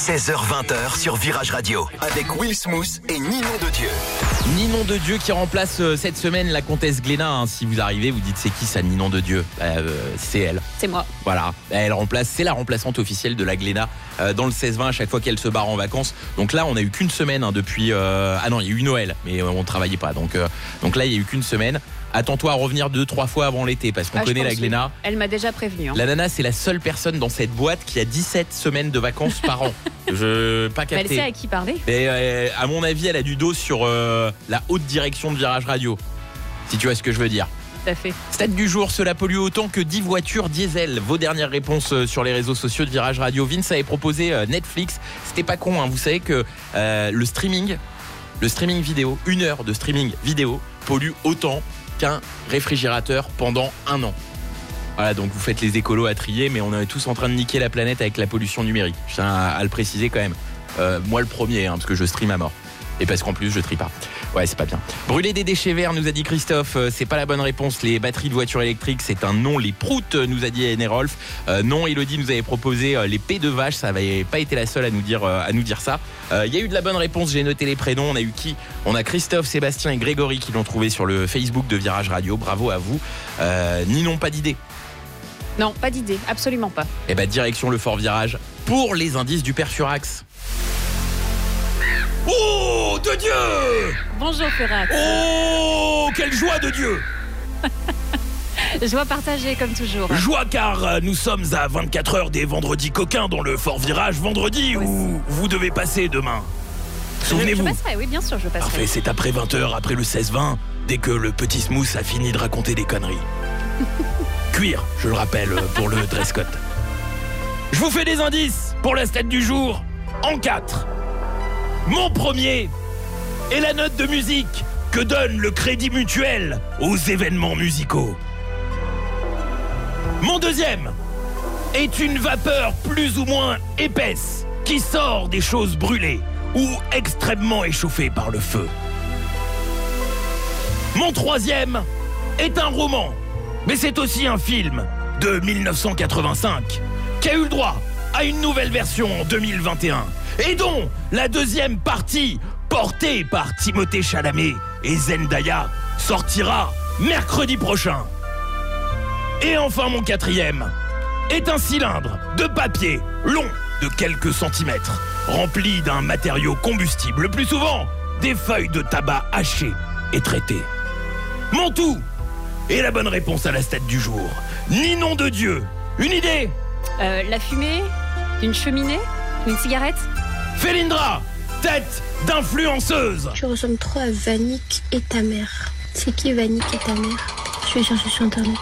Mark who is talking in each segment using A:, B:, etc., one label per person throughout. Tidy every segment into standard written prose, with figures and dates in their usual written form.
A: 16h-20h sur Virage Radio avec Will Smooth et Ninon de Dieu.
B: Ninon de Dieu qui remplace cette semaine la comtesse Glénat. Hein. Si vous arrivez, vous dites c'est qui ça, Ninon de Dieu? C'est elle.
C: C'est moi.
B: Voilà, c'est la remplaçante officielle de la Glénat dans le 16-20 à chaque fois qu'elle se barre en vacances. Donc là, on a eu qu'une semaine depuis. Ah non, il y a eu Noël, mais on travaillait pas. Donc là, il y a eu qu'une semaine. Attends-toi à revenir 2-3 fois avant l'été parce qu'on connaît la Glénat.
C: Elle m'a déjà prévenu. Hein.
B: La nana, c'est la seule personne dans cette boîte qui a 17 semaines de vacances par an. Pas capté.
C: Elle sait à qui parler.
B: Et à mon avis, elle a du dos sur la haute direction de Virage Radio. Si tu vois ce que je veux dire.
C: Tout à fait.
B: Stade du jour, cela pollue autant que 10 voitures diesel. Vos dernières réponses sur les réseaux sociaux de Virage Radio. Vince avait proposé Netflix. C'était pas con, hein. Vous savez que le streaming vidéo, 1 heure de streaming vidéo pollue autant qu'un réfrigérateur pendant 1 an. Voilà, donc vous faites les écolos à trier, mais on est tous en train de niquer la planète avec la pollution numérique. Je tiens à le préciser quand même. Moi le premier, hein, parce que je stream à mort. Et parce qu'en plus je trie pas. Ouais, c'est pas bien. Brûler des déchets verts, nous a dit Christophe, c'est pas la bonne réponse. Les batteries de voitures électriques, c'est un non. Les proutes, nous a dit Enerolf. Non, Elodie nous avait proposé les pets de vache. Ça n'avait pas été la seule à nous dire ça. Il y a eu de la bonne réponse, j'ai noté les prénoms. On a eu qui? On a Christophe, Sébastien et Grégory qui l'ont trouvé sur le Facebook de Virage Radio. Bravo à vous. Ninon, pas d'idée?
C: Non, pas d'idée, absolument pas.
B: Et direction le Fort Virage pour les indices du père Furax. Oh, de Dieu!
C: Bonjour Furax.
B: Oh, quelle joie de Dieu!
C: Joie partagée comme toujours.
B: Joie car nous sommes à 24 heures des vendredis coquins dans le Fort Virage vendredi où vous devez passer demain. Souvenez-vous.
C: Je passerai, oui bien sûr je passerai.
B: Parfait, c'est après 20h, après le 16-20, dès que le petit Smooth a fini de raconter des conneries. Cuir, je le rappelle, pour le dress code. Je vous fais des indices pour la stat du jour en 4. Mon premier est la note de musique que donne le Crédit Mutuel aux événements musicaux. Mon deuxième est une vapeur plus ou moins épaisse qui sort des choses brûlées ou extrêmement échauffées par le feu. Mon troisième est un roman, mais c'est aussi un film de 1985 qui a eu le droit à une nouvelle version en 2021 et dont la deuxième partie, portée par Timothée Chalamet et Zendaya, sortira mercredi prochain. Et enfin mon quatrième est un cylindre de papier long de quelques centimètres, rempli d'un matériau combustible, le plus souvent des feuilles de tabac hachées et traitées. Mon tout est la bonne réponse à la stat du jour. Ninon de Dieu, une idée?
C: La fumée d'une cheminée? Une cigarette?
B: Félindra, tête d'influenceuse.
D: Tu ressembles trop à Vanik et ta mère. C'est qui Vanik et ta mère? Je vais chercher sur internet.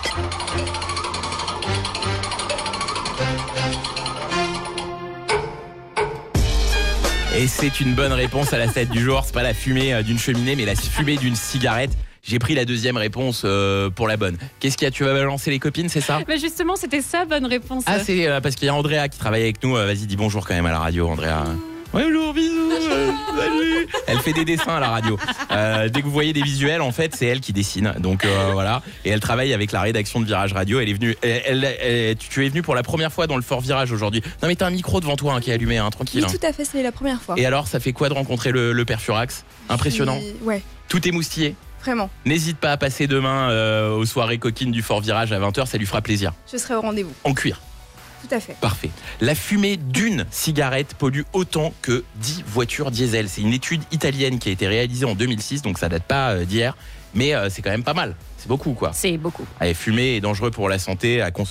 B: Et c'est une bonne réponse à la stat du jour. C'est pas la fumée d'une cheminée, mais la fumée d'une cigarette. J'ai pris la deuxième réponse pour la bonne. Qu'est-ce qu'il y a? Tu vas balancer les copines, c'est ça?
C: Mais justement, c'était ça, bonne réponse.
B: Ah, c'est parce qu'il y a Andrea qui travaille avec nous. Vas-y, dis bonjour quand même à la radio, Andrea. Bonjour, bisous, salut. Elle fait des dessins à la radio. Dès que vous voyez des visuels, en fait, c'est elle qui dessine. Donc voilà. Et elle travaille avec la rédaction de Virage Radio. Elle est venue. Tu es venue pour la première fois dans le Fort Virage aujourd'hui. Non, mais t'as un micro devant toi qui est allumé, tranquille.
E: Oui, tout à fait, c'est la première fois.
B: Et alors, ça fait quoi de rencontrer le père Furax? Impressionnant.
E: Ouais.
B: Tout émoustillé.
E: Vraiment.
B: N'hésite pas à passer demain aux soirées coquines du Fort Virage à 20h, ça lui fera plaisir.
E: Je serai au rendez-vous.
B: En cuir.
E: Tout à fait.
B: Parfait. La fumée d'une cigarette pollue autant que 10 voitures diesel. C'est une étude italienne qui a été réalisée en 2006, donc ça date pas d'hier, mais c'est quand même pas mal. C'est beaucoup, quoi.
C: C'est beaucoup.
B: Allez, fumer est dangereux pour la santé, à consommer.